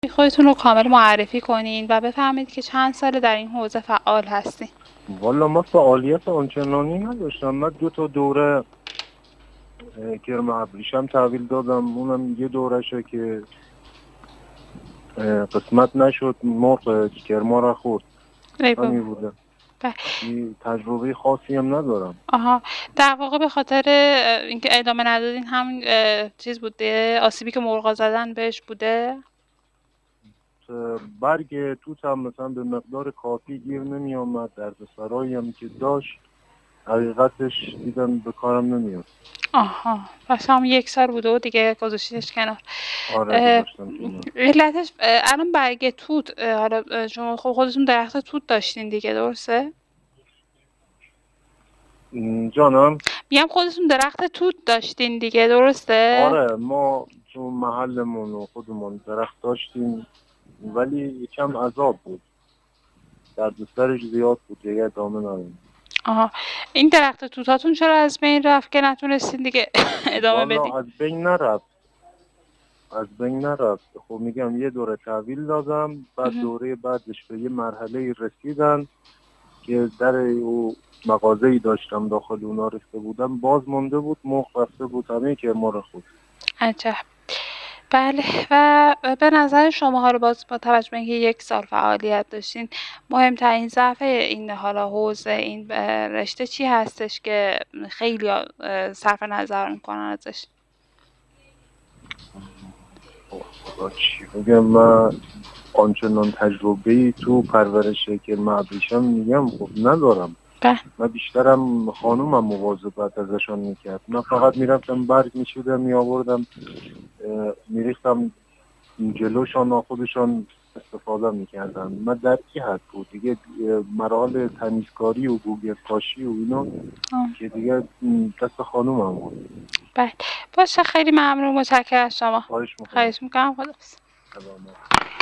خودتون رو کامل معرفی کنین و بفرمایید که چند ساله در این حوزه فعال هستین؟ والا ما فعالیت آنچنانی نداشتم. من 2 تا دوره کرم ابریشم تحویل دادم، اونم یه دورشه که قسمت نشد، مرغ کرما را خورد. ای بابا. همین بوده. بله. تجربه خاصی هم ندارم. آها، در واقع به خاطر اینکه ادامه ندادین همین چیز بوده، آسیبی که مرغا زدن بهش بوده؟ برگ توت هم مثلا به مقدار کافی گیر نمی آمد، دردسرایی هم که داشت حقیقتش دیدم به کارم نمیاد. آها، پس هم 1 سال بوده و دیگه گذاشتیدش کنار. آره گذاشتم کنار. علتش الان برگ توت، حالا شما خودتون درخت توت داشتین دیگه، درسته؟ جانم؟ میگم خودتون درخت توت داشتین دیگه، درسته؟ آره ما چون محلمون و خودمون درخت داشتیم ولی یکم عذاب بود، دردسرش زیاد بود، دیگه ادامه ندادیم. آها، این درخت توتاتون چرا از بین رفت که نتونستین دیگه ادامه بدین؟ والا از بین نرفت. خب میگم یه دوره تحویل دادم، بعد دوره بعدش به یه مرحله رسیدن که در او مغازه‌ای داشتم، داخل اونا رفته بودم، باز مونده بود، مرغ رفته بود همه که ما رو خود. عجب. بله، و به نظر شماها رو باز با توجه به اینکه 1 سال فعالیت داشتین، مهمترین ضعف این حالا حوزه این رشته چی هستش که خیلی صرف نظر میکنن ازش؟ خدا چی بگم، من آنچنان تجربه‌ای تو پرورش کرم ابریشم میگم خب ندارم. من بیشترم خانومم مواظبت ازشان میکرد، من فقط میرفتم برگ میشودم میآوردم میریختم جلوشان، خودشان استفاده میکردن. من در این حد بود دیگه، مراحل تمیزکاری و گوگل کاشی و اینا که دیگه دست خانومم بود. بله، باشه، خیلی ممنون، متشکرم از شما. خواهش میکنم. خواهش میکنم. خداحافظ.